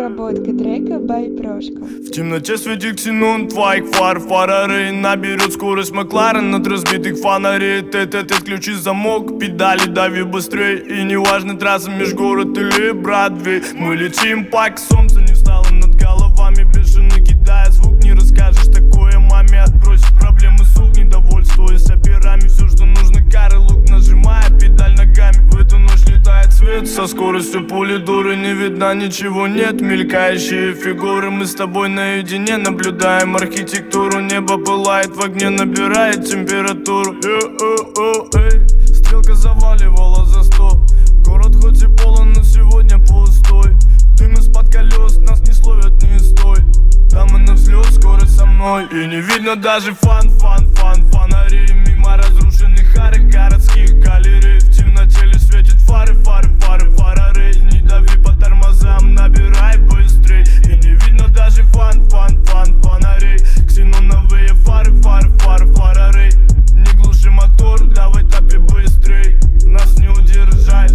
Обработка трека by Прошка. В темноте светит ксенон твоих фары наберет скорость Макларен от разбитых фонарей. Отключи замок, педали дави быстрей. И неважно трасса межгород или Бродвей. Мы летим, пак солнце не встало над головами. Бешено кидая звук, не расскажешь такое маме. Отбросишь проблемы, сук, недовольствуясь операми. Все, что нужно, кары, лук, нажимая педаль ногами. В эту ночь летает свет со скоростью пули дуры. Не видно, ничего нет, мелькающие фигуры. Мы с тобой наедине наблюдаем архитектуру. Небо пылает в огне, набирает температуру. Стрелка заваливала за 100. Город хоть и полон, но сегодня пустой. Дым из-под колес, нас не словят, не стой. Там и на взлет, скорость со мной. И не видно даже фонарей. Мимо разрушенных арок городских галерей. В темноте лишь светят фары. Не дави по тормозам, набирай быстрей. И не видно даже фонарей. Ксеноновые фары. Не глуши мотор, давай топи быстрей. Нас не удержать,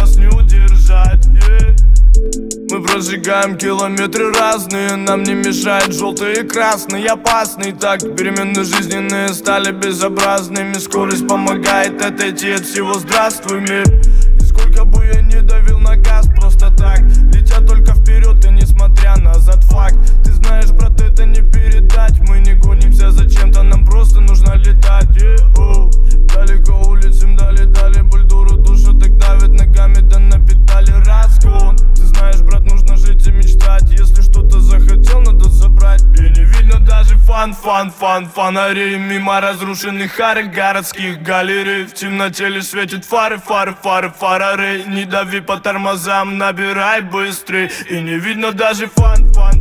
yeah. Мы прожигаем километры разные. Нам не мешает желтый и красный. Опасный так, перемены жизненные стали безобразными. Скорость помогает отойти от всего. Здравствуй, мир. И сколько бы я не давил на газ просто так, летя только вперед и несмотря назад. Факт, ты знаешь, брат, это не передать. Мы не гонимся за чем-то, нам просто нужно летать, Далеко улетим, дали бульдуру. Душу так давит ногами, да на педали разгон. Ты знаешь, брат, нужно жить и мечтать. Если что-то захотел, надо забрать. И не видно даже фонарей. Мимо разрушенных арок городских галерей. В темноте лишь светят фары. Не дави по тормозам, набирай быстрей. И не видно даже фонарей.